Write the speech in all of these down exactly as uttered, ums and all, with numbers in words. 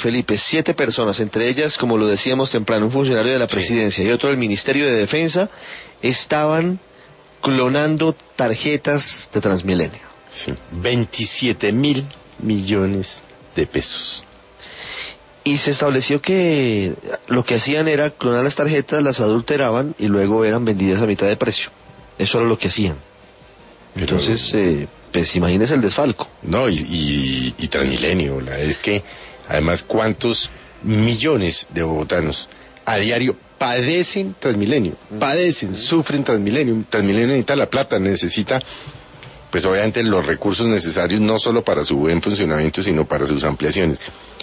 Felipe, siete personas, entre ellas, como lo decíamos temprano, un funcionario de la presidencia sí. y otro del Ministerio de Defensa, estaban clonando tarjetas de Transmilenio. Sí, veintisiete mil millones de pesos. Y se estableció que lo que hacían era clonar las tarjetas, las adulteraban y luego eran vendidas a mitad de precio. Eso era lo que hacían. Pero, Entonces, eh, pues imagínese el desfalco. No, y, y, y Transmilenio, la es que además cuántos millones de bogotanos a diario padecen Transmilenio, padecen, sufren Transmilenio. Transmilenio necesita la plata, necesita pues obviamente los recursos necesarios no solo para su buen funcionamiento, sino para sus ampliaciones.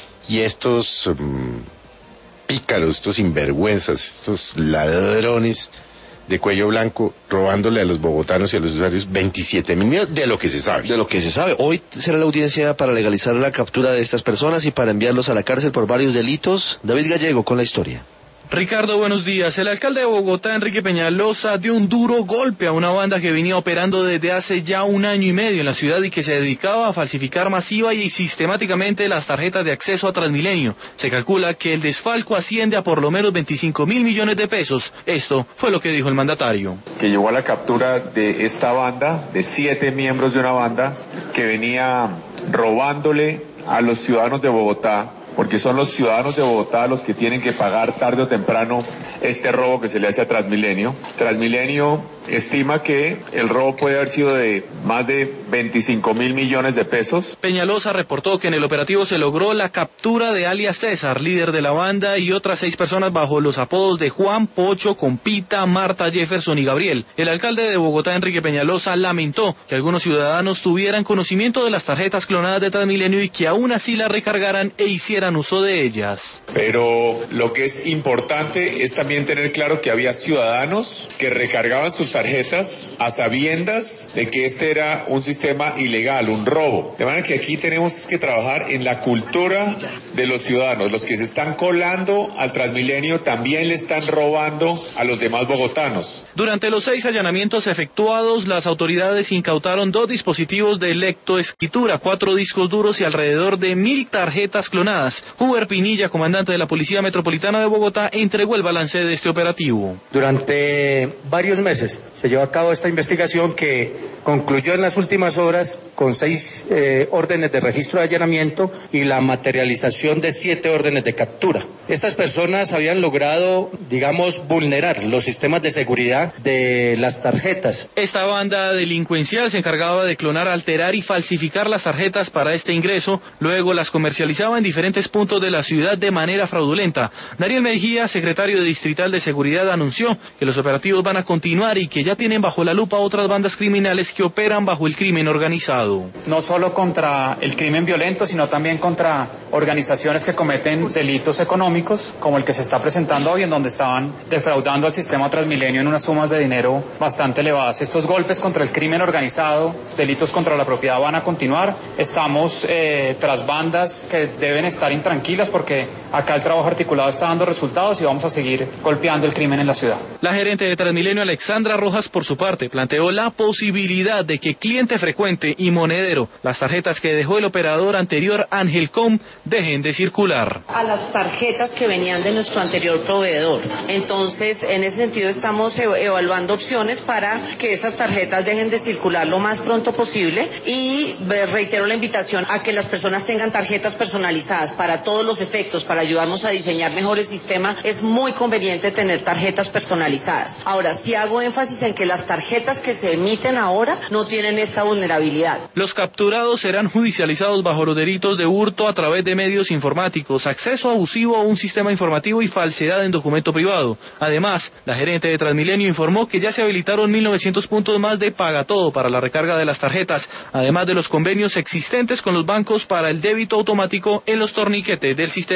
Y estos um, pícaros, estos sinvergüenzas, estos ladrones de cuello blanco, robándole a los bogotanos y a los usuarios veintisiete mil millones, de lo que se sabe. De lo que se sabe. Hoy será la audiencia para legalizar la captura de estas personas y para enviarlos a la cárcel por varios delitos. David Gallego con la historia. Ricardo, buenos días. El alcalde de Bogotá, Enrique Peñalosa, dio un duro golpe a una banda que venía operando desde hace ya un año y medio en la ciudad y que se dedicaba a falsificar masiva y sistemáticamente las tarjetas de acceso a Transmilenio. Se calcula que el desfalco asciende a por lo menos veinticinco mil millones de pesos. Esto fue lo que dijo el mandatario. Que llegó a la captura de esta banda, de siete miembros de una banda que venía robándole a los ciudadanos de Bogotá, porque son los ciudadanos de Bogotá los que tienen que pagar tarde o temprano este robo que se le hace a Transmilenio. Transmilenio estima que el robo puede haber sido de más de veinticinco mil millones de pesos. Peñalosa reportó que en el operativo se logró la captura de alias César, líder de la banda, y otras seis personas bajo los apodos de Juan, Pocho, Compita, Marta, Jefferson y Gabriel. El alcalde de Bogotá, Enrique Peñalosa, lamentó que algunos ciudadanos tuvieran conocimiento de las tarjetas clonadas de Transmilenio y que aún así las recargaran e hicieran uso de ellas. Pero lo que es importante es también tener claro que había ciudadanos que recargaban sus tarjetas a sabiendas de que este era un sistema ilegal, un robo. De manera que aquí tenemos que trabajar en la cultura de los ciudadanos. Los que se están colando al Transmilenio también le están robando a los demás bogotanos. Durante los seis allanamientos efectuados, las autoridades incautaron dos dispositivos de lectoescritura, cuatro discos duros y alrededor de mil tarjetas clonadas. Huber Pinilla, comandante de la Policía Metropolitana de Bogotá, entregó el balance de este operativo. Durante varios meses se llevó a cabo esta investigación que concluyó en las últimas horas con seis eh, órdenes de registro de allanamiento y la materialización de siete órdenes de captura. Estas personas habían logrado, digamos, vulnerar los sistemas de seguridad de las tarjetas. Esta banda delincuencial se encargaba de clonar, alterar y falsificar las tarjetas para este ingreso, luego las comercializaba en diferentes puntos de la ciudad de manera fraudulenta. Daniel Mejía, secretario distrital de Seguridad, anunció que los operativos van a continuar y que ya tienen bajo la lupa otras bandas criminales que operan bajo el crimen organizado. No solo contra el crimen violento, sino también contra organizaciones que cometen delitos económicos, como el que se está presentando hoy, en donde estaban defraudando al sistema Transmilenio en unas sumas de dinero bastante elevadas. Estos golpes contra el crimen organizado, delitos contra la propiedad van a continuar. Estamos eh, tras bandas que deben estar intranquilas porque acá el trabajo articulado está dando resultados y vamos a seguir golpeando el crimen en la ciudad. La gerente de Transmilenio, Alexandra Rojas, por su parte, planteó la posibilidad de que cliente frecuente y monedero, las tarjetas que dejó el operador anterior Angelcom, dejen de circular. A las tarjetas que venían de nuestro anterior proveedor. Entonces, en ese sentido estamos evaluando opciones para que esas tarjetas dejen de circular lo más pronto posible y reitero la invitación a que las personas tengan tarjetas personalizadas para todos los efectos, para ayudarnos a diseñar mejor el sistema. Es muy conveniente tener tarjetas personalizadas. Ahora, sí hago énfasis en que las tarjetas que se emiten ahora no tienen esta vulnerabilidad. Los capturados serán judicializados bajo los delitos de hurto a través de medios informáticos, acceso abusivo a un sistema informativo y falsedad en documento privado. Además, la gerente de Transmilenio informó que ya se habilitaron mil novecientos puntos más de Paga Todo para la recarga de las tarjetas, además de los convenios existentes con los bancos para el débito automático en los torniquetes del sistema.